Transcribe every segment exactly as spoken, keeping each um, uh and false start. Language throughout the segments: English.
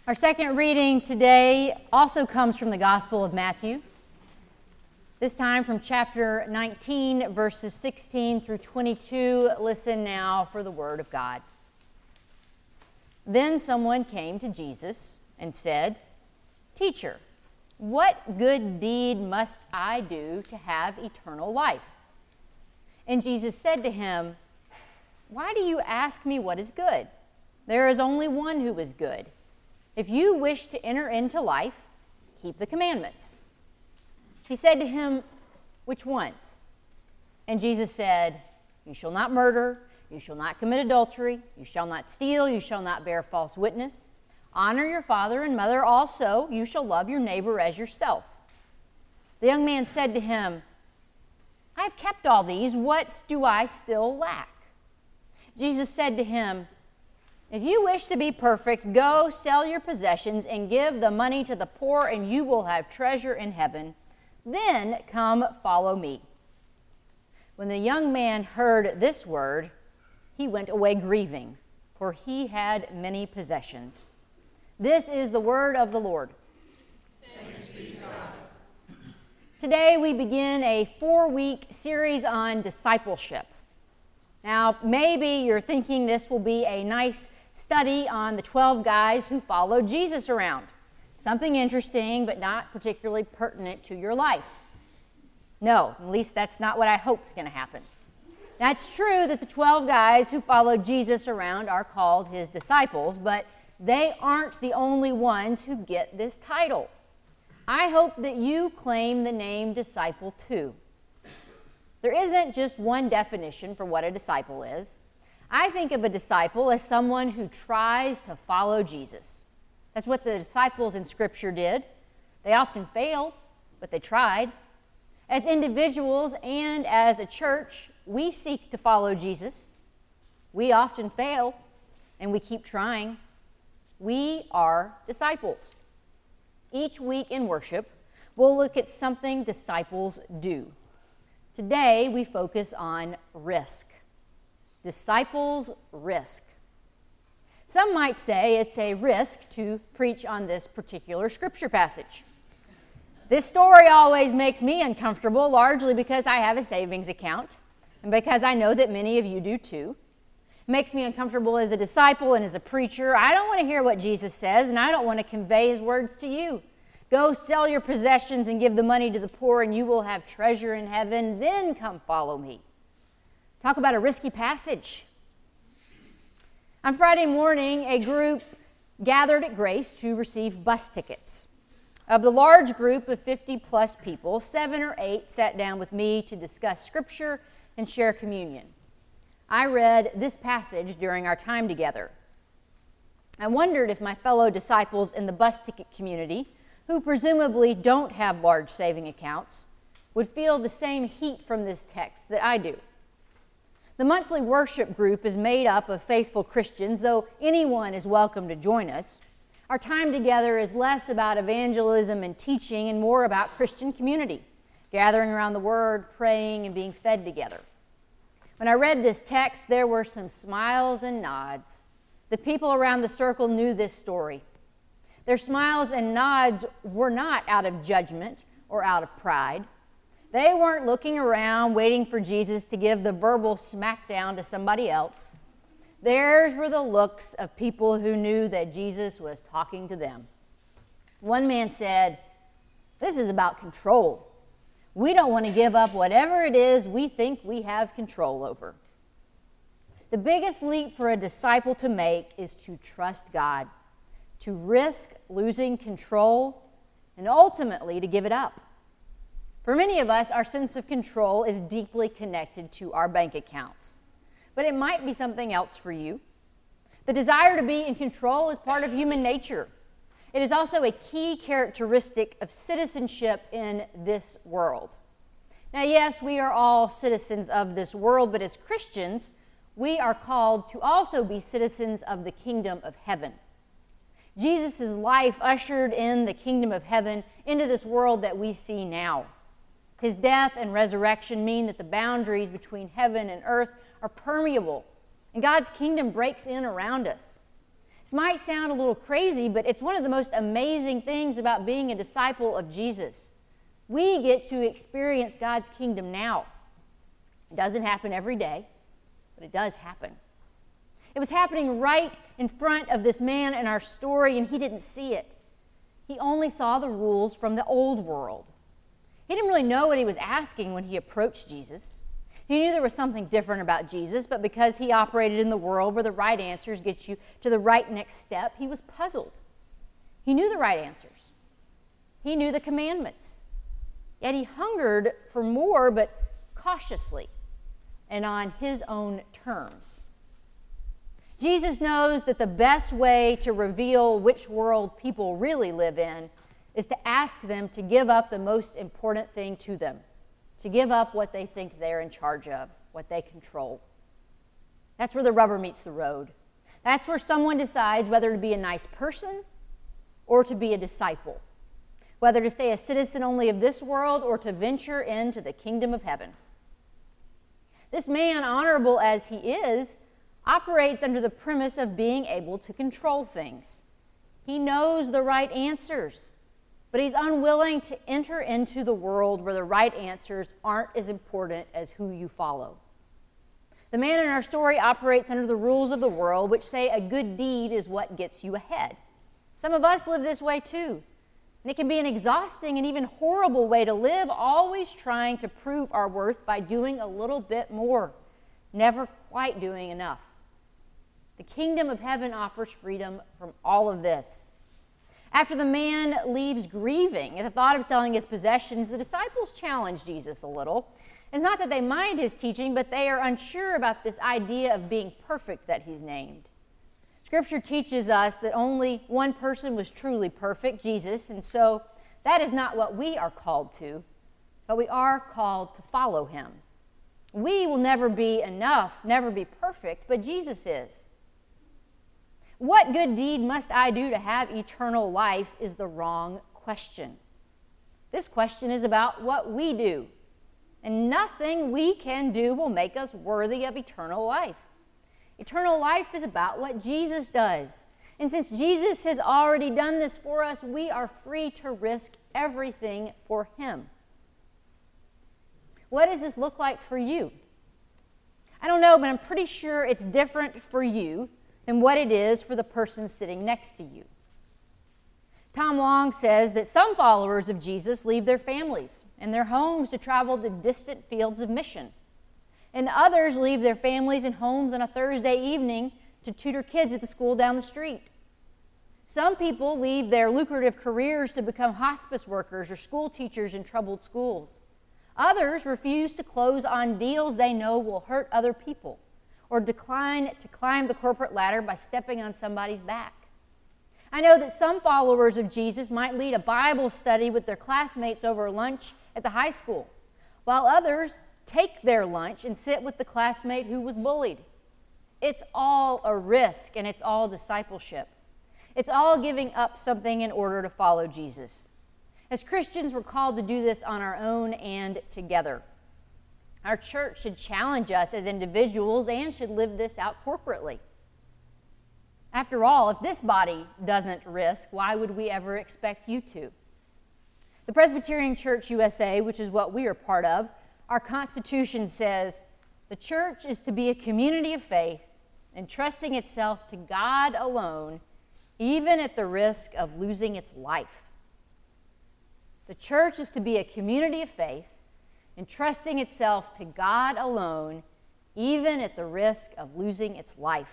Our second reading today also comes from the Gospel of Matthew, this time from chapter nineteen, verses sixteen through twenty-two. Listen now for the word of God. Then someone came to Jesus and said, "Teacher, what good deed must I do to have eternal life?" And Jesus said to him, "Why do you ask me what is good? There is only one who is good. If you wish to enter into life, keep the commandments." He said to him, "Which ones?" And Jesus said, "You shall not murder, you shall not commit adultery, you shall not steal, you shall not bear false witness. Honor your father and mother also, you shall love your neighbor as yourself." The young man said to him, "I have kept all these, what do I still lack?" Jesus said to him, "If you wish to be perfect, go sell your possessions and give the money to the poor, and you will have treasure in heaven. Then come follow me." When the young man heard this word, he went away grieving, for he had many possessions. This is the word of the Lord. Thanks be to God. Today we begin a four-week series on discipleship. Now, maybe you're thinking this will be a nice study on the twelve guys who followed Jesus around. Something interesting, but not particularly pertinent to your life. No, at least that's not what I hope is going to happen. That's true that the twelve guys who followed Jesus around are called his disciples, but they aren't the only ones who get this title. I hope that you claim the name disciple too. There isn't just one definition for what a disciple is. I think of a disciple as someone who tries to follow Jesus. That's what the disciples in Scripture did. They often failed, but they tried. As individuals and as a church, we seek to follow Jesus. We often fail, and we keep trying. We are disciples. Each week in worship, we'll look at something disciples do. Today, we focus on risk. Disciples risk. Some might say it's a risk to preach on this particular scripture passage. This story always makes me uncomfortable, largely because I have a savings account and because I know that many of you do too. It makes me uncomfortable as a disciple and as a preacher. I don't want to hear what Jesus says, and I don't want to convey his words to you. Go sell your possessions and give the money to the poor, and you will have treasure in heaven. Then come follow me. Talk about a risky passage. On Friday morning, a group gathered at Grace to receive bus tickets. Of the large group of fifty plus people, seven or eight sat down with me to discuss Scripture and share communion. I read this passage during our time together. I wondered if my fellow disciples in the bus ticket community, who presumably don't have large saving accounts, would feel the same heat from this text that I do. The monthly worship group is made up of faithful Christians, though anyone is welcome to join us. Our time together is less about evangelism and teaching and more about Christian community, gathering around the Word, praying, and being fed together. When I read this text, there were some smiles and nods. The people around the circle knew this story. Their smiles and nods were not out of judgment or out of pride. They weren't looking around waiting for Jesus to give the verbal smackdown to somebody else. Theirs were the looks of people who knew that Jesus was talking to them. One man said, "This is about control. We don't want to give up whatever it is we think we have control over." The biggest leap for a disciple to make is to trust God, to risk losing control, and ultimately to give it up. For many of us, our sense of control is deeply connected to our bank accounts. But it might be something else for you. The desire to be in control is part of human nature. It is also a key characteristic of citizenship in this world. Now, yes, we are all citizens of this world, but as Christians, we are called to also be citizens of the kingdom of heaven. Jesus' life ushered in the kingdom of heaven into this world that we see now. His death and resurrection mean that the boundaries between heaven and earth are permeable, and God's kingdom breaks in around us. This might sound a little crazy, but it's one of the most amazing things about being a disciple of Jesus. We get to experience God's kingdom now. It doesn't happen every day, but it does happen. It was happening right in front of this man in our story, and he didn't see it. He only saw the rules from the old world. He didn't really know what he was asking when he approached Jesus. He knew there was something different about Jesus, but because he operated in the world where the right answers get you to the right next step, he was puzzled. He knew the right answers. He knew the commandments. Yet he hungered for more, but cautiously and on his own terms. Jesus knows that the best way to reveal which world people really live in is to ask them to give up the most important thing to them, to give up what they think they're in charge of, what they control. That's where the rubber meets the road. That's where someone decides whether to be a nice person or to be a disciple, whether to stay a citizen only of this world or to venture into the kingdom of heaven. This man, honorable as he is, operates under the premise of being able to control things. He knows the right answers, but he's unwilling to enter into the world where the right answers aren't as important as who you follow. The man in our story operates under the rules of the world, which say a good deed is what gets you ahead. Some of us live this way too, and it can be an exhausting and even horrible way to live, always trying to prove our worth by doing a little bit more, never quite doing enough. The kingdom of heaven offers freedom from all of this. After the man leaves grieving at the thought of selling his possessions, the disciples challenge Jesus a little. It's not that they mind his teaching, but they are unsure about this idea of being perfect that he's named. Scripture teaches us that only one person was truly perfect, Jesus, and so that is not what we are called to, but we are called to follow him. We will never be enough, never be perfect, but Jesus is. What good deed must I do to have eternal life is the wrong question. This question is about what we do, and nothing we can do will make us worthy of eternal life. Eternal life is about what Jesus does, and since Jesus has already done this for us, we are free to risk everything for him. What does this look like for you? I don't know, but I'm pretty sure it's different for you than what it is for the person sitting next to you. Tom Long says that some followers of Jesus leave their families and their homes to travel to distant fields of mission, and others leave their families and homes on a Thursday evening to tutor kids at the school down the street. Some people leave their lucrative careers to become hospice workers or school teachers in troubled schools. Others refuse to close on deals they know will hurt other people, or decline to climb the corporate ladder by stepping on somebody's back. I know that some followers of Jesus might lead a Bible study with their classmates over lunch at the high school, while others take their lunch and sit with the classmate who was bullied. It's all a risk, and it's all discipleship. It's all giving up something in order to follow Jesus. As Christians, we're called to do this on our own and together. Our church should challenge us as individuals and should live this out corporately. After all, if this body doesn't risk, why would we ever expect you to? The Presbyterian Church U S A, which is what we are part of, our Constitution says, the church is to be a community of faith, entrusting itself to God alone, even at the risk of losing its life. The church is to be a community of faith, entrusting itself to God alone, even at the risk of losing its life.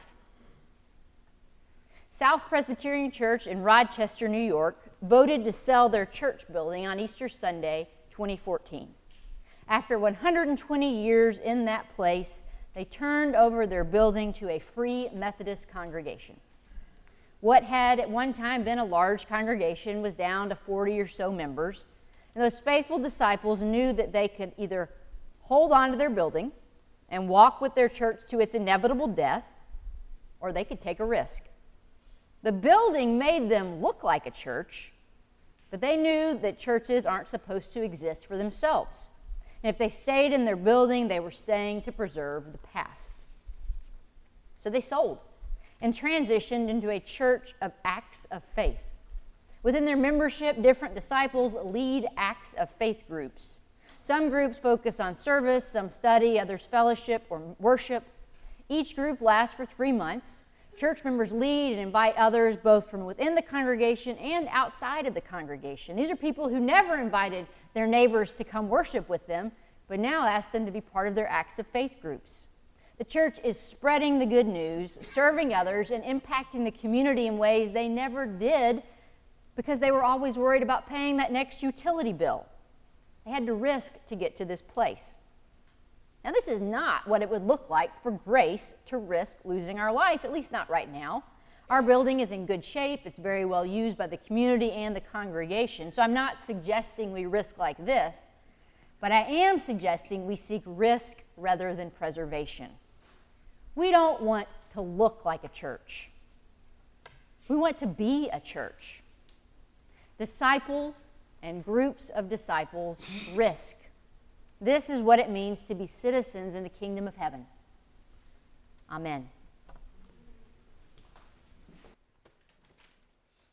South Presbyterian Church in Rochester, New York, voted to sell their church building on Easter Sunday, twenty fourteen. After one hundred twenty years in that place, they turned over their building to a Free Methodist congregation. What had at one time been a large congregation was down to forty or so members, and those faithful disciples knew that they could either hold on to their building and walk with their church to its inevitable death, or they could take a risk. The building made them look like a church, but they knew that churches aren't supposed to exist for themselves. And if they stayed in their building, they were staying to preserve the past. So they sold. and transitioned into a church of acts of faith. Within their membership, different disciples lead acts of faith groups. Some groups focus on service, some study, others fellowship or worship. Each group lasts for three months. Church members lead and invite others both from within the congregation and outside of the congregation. These are people who never invited their neighbors to come worship with them, but now ask them to be part of their acts of faith groups. The church is spreading the good news, serving others, and impacting the community in ways they never did because they were always worried about paying that next utility bill. They had to risk to get to this place. Now, this is not what it would look like for Grace to risk losing our life, at least not right now. Our building is in good shape. It's very well used by the community and the congregation. So I'm not suggesting we risk like this, but I am suggesting we seek risk rather than preservation. We don't want to look like a church. We want to be a church. Disciples and groups of disciples risk. This is what it means to be citizens in the kingdom of heaven. Amen.